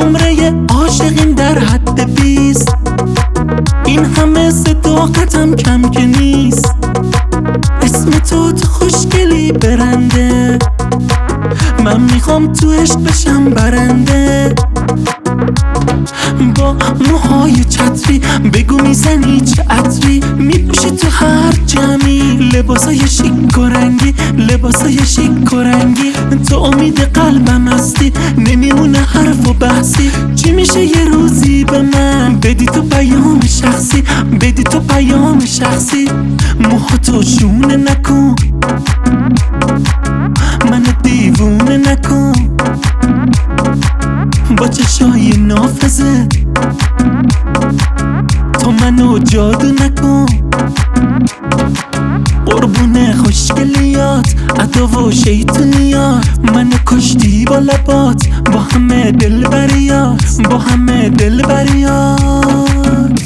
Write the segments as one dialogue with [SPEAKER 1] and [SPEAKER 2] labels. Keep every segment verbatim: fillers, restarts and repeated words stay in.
[SPEAKER 1] نمره عاشقیم در حد بیست. این همه صداقتم کم که نیست. اسم تو تو خوشگلی برنده، من میخوام تو عشق بشم برنده. با موهای چتری بگو میزنی چه عطری، میپوشی تو هر جمعی لباسای شیک و رنگی، لباسای شیک و رنگی. تو امید قلبم هستی، نمیمونه حرف و بحثی. چی میشه یه روزی به من بدی تو پیام شخصی، بدی تو پیام شخصی. موهاتو شونه نکن، من دیوونه نکن. با چشای نافذه تو منو جادو نکن. قربونه خوشگلیات عطا و شیطونیات، منو کشتی با لبات، با همه دلبریات، با همه دلبریات.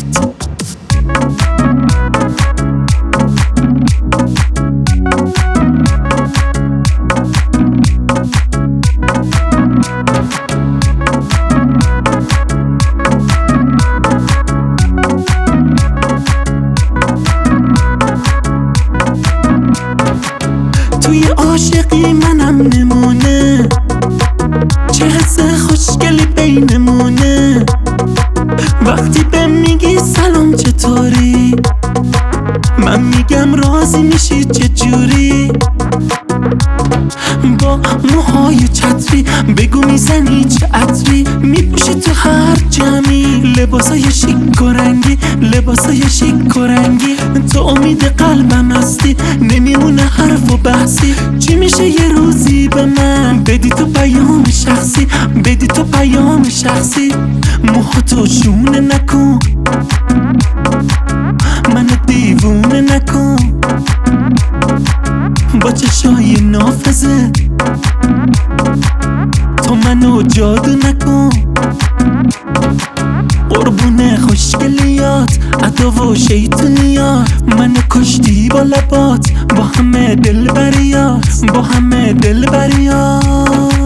[SPEAKER 1] توی عاشقی منم نمونه، چه حس خوشگلی بینمونه. وقتی به میگی سلام چطوری، من میگم راضی میشی چجوری. با موهای چتری بگو میزنی چه عطری، میپوشی تو هر جمعی لباسای شیک و رنگی، لباسای شیک و رنگی. تو امید قلبم هستی، نمیمونه حرف و بحثی. چی میشه یه روزی به من بدی تو پیام شخصی، بدی تو پیام شخصی. موهاتو شونه نکن، من دیوونه نکن. با چشای نافذه تو منو جادو نکن. قربونه خوشگلیات عطا و شیطونیات، منو کشتی با لبات، با همه دلبریات، با همه دلبریات.